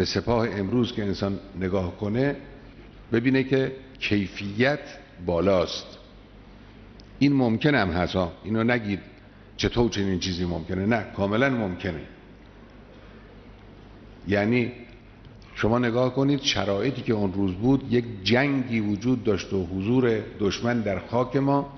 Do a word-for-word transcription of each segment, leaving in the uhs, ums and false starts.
سپاه امروز که انسان نگاه کنه ببینه که کیفیت بالاست. این ممکن هم هست ها، اینو نگید چطور چنین چیزی ممکنه، نه کاملا ممکنه. یعنی شما نگاه کنید شرایطی که اون روز بود، یک جنگی وجود داشت و حضور دشمن در خاک ما،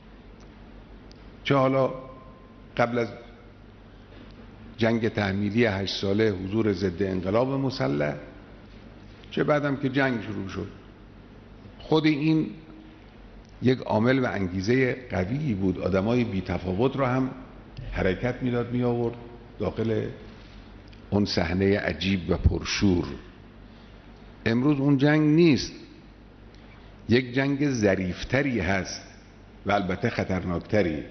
چه حالا قبل از جنگ تحمیلی هشت ساله حضور ضد انقلاب مسلح، چه بعدم که جنگ شروع شد. خود این یک عامل و انگیزه قویی بود، آدمای بی تفاوت را هم حرکت میداد می آورد داخل اون صحنه عجیب و پرشور. امروز اون جنگ نیست، یک جنگ ظریفتری هست و البته خطرناکتری.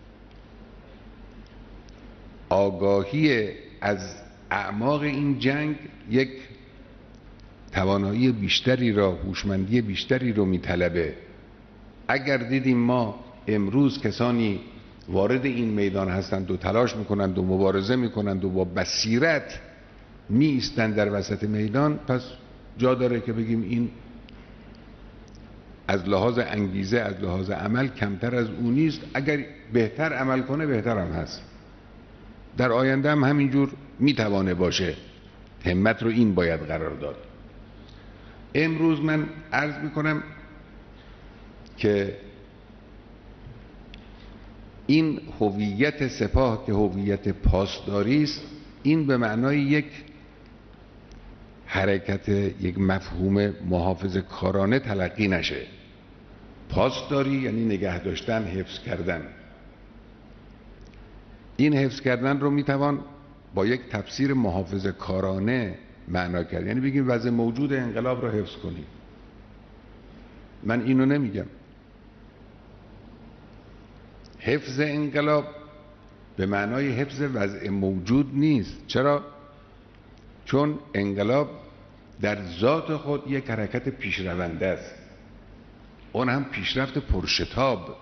آگاهی از اعماق این جنگ یک توانایی بیشتری را، هوشمندی بیشتری رو میطلبه. اگر دیدیم ما امروز کسانی وارد این میدان هستند و تلاش میکنند و مبارزه میکنند و با بصیرت می ایستند در وسط میدان، پس جا داره که بگیم این از لحاظ انگیزه، از لحاظ عمل کمتر از اون نیست. اگر بهتر عمل کنه بهتر هم هست، در آینده هم همینجور میتوانه باشه. همت رو این باید قرار داد. امروز من عرض میکنم که این هویت سپاه که هویت پاسداری است، این به معنای یک حرکت، یک مفهوم محافظه کارانه تلقی نشه. پاسداری یعنی نگه داشتن، حفظ کردن. این حفظ کردن رو میتوان با یک تفسیر محافظه کارانه معنا کرد، یعنی بگیم وضع موجود انقلاب رو حفظ کنیم. من اینو نمیگم. حفظ انقلاب به معنای حفظ وضع موجود نیست. چرا؟ چون انقلاب در ذات خود یک حرکت پیشرونده است، اون هم پیشرفت پرشتاب.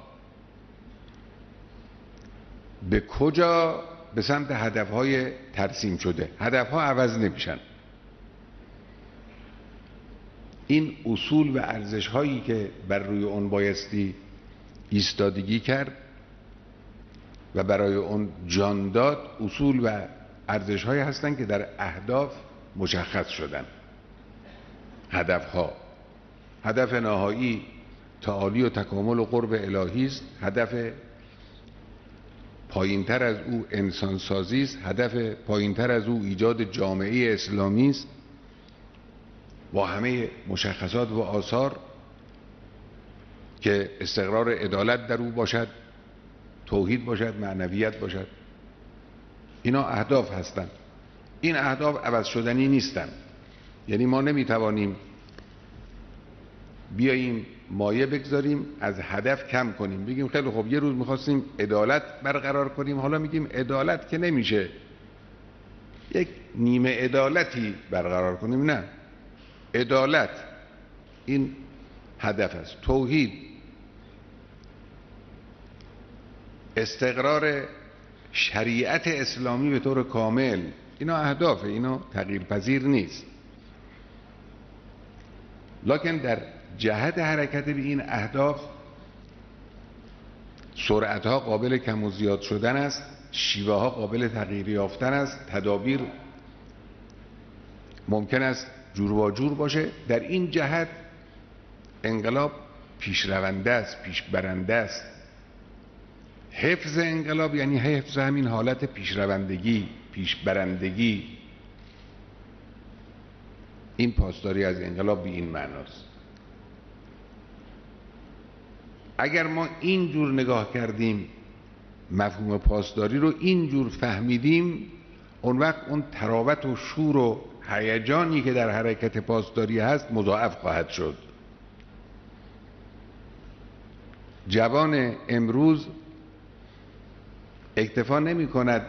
به کجا؟ به سمت هدفهای ترسیم شده. هدفها عوض نمیشن. این اصول و ارزشهایی که بر روی اون بایستی ایستادگی کرد و برای اون جان داد، اصول و ارزشهایی هستند که در اهداف مشخص شدن. هدفها، هدف نهایی تعالی و تکامل و قرب الهی است، هدف پایینتر از او انسانسازی است، هدف پایینتر از او ایجاد جامعه اسلامی است با همه مشخصات و آثار که استقرار عدالت در او باشد، توحید باشد، معنویت باشد. اینا اهداف هستند. این اهداف عوض شدنی نیستند. یعنی ما نمیتوانیم بیاییم مایه بگذاریم از هدف کم کنیم، بگیم خیلی خب یه روز میخواستیم عدالت برقرار کنیم، حالا میگیم عدالت که نمیشه، یک نیمه عدالتی برقرار کنیم. نه، عدالت این هدف است. توحید، استقرار شریعت اسلامی به طور کامل، اینا اهدافه، اینا تغییر پذیر نیست. لکن در جهت حرکت به این اهداف سرعتها قابل کم و زیاد شدن است، شیوه ها قابل تغییر یافتن است، تدابیر ممکن است جور با جور باشه. در این جهت انقلاب پیشرونده است، پیشبرنده است. حفظ انقلاب یعنی حفظ همین حالت پیشروندگی، پیشبرندگی. این پاسداری از انقلاب به این معناست. اگر ما اینجور نگاه کردیم، مفهوم پاسداری رو اینجور فهمیدیم، اون وقت اون تراوت و شور و هیجانی که در حرکت پاسداری هست مضاعف خواهد شد. جوان امروز اکتفا نمی کند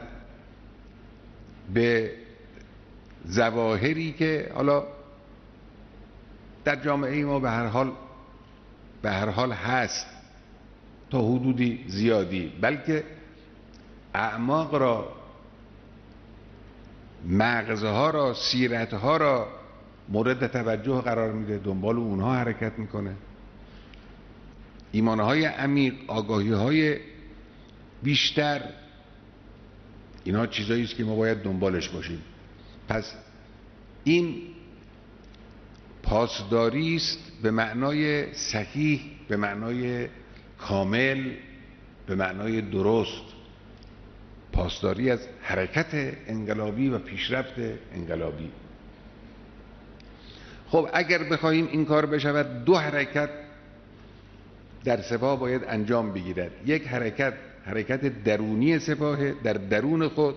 به ظواهری که حالا در جامعه ما به هر حال به هر حال هست تا حدودی زیادی، بلکه اعماق را مغزها را، سیرتها را مورد توجه قرار میده، دنبال اونها حرکت میکنه. ایمانهای عمیق، آگاهیهای بیشتر، اینها چیزایی است که ما باید دنبالش باشیم. پس این پاسداری است به معنای صحیح، به معنای کامل، به معنای درست، پاسداری از حرکت انقلابی و پیشرفت انقلابی. خب اگر بخواهیم این کار بشود، دو حرکت در سپاه باید انجام بگیرد. یک حرکت حرکت درونی سپاه، در درون خود،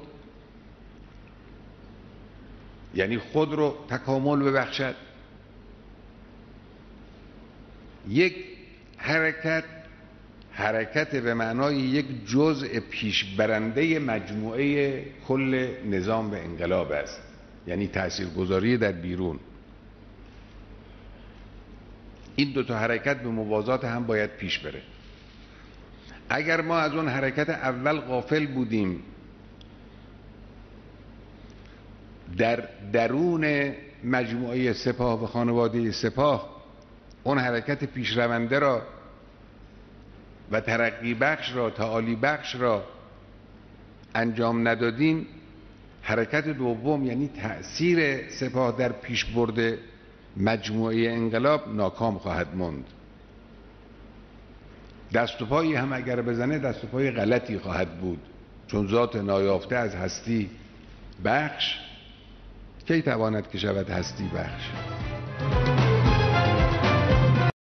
یعنی خود رو تکامل ببخشد. یک حرکت حرکت به معنای یک جزء پیشبرنده مجموعه کل نظام به انقلاب است، یعنی تاثیرگذاری در بیرون. این دو تا حرکت به موازات هم باید پیش بره. اگر ما از اون حرکت اول غافل بودیم، در درون مجموعه سپاه و خانواده سپاه اون حرکت پیشرونده را و ترقی بخش را، تعالی بخش را انجام ندادیم، حرکت دوم یعنی تأثیر سپاه در پیشبرد مجموعه انقلاب ناکام خواهد ماند. دست و پایی هم اگر بزنه دست و پای غلطی خواهد بود، چون ذات نایافته از هستی بخش کی تواند که شود هستی بخش.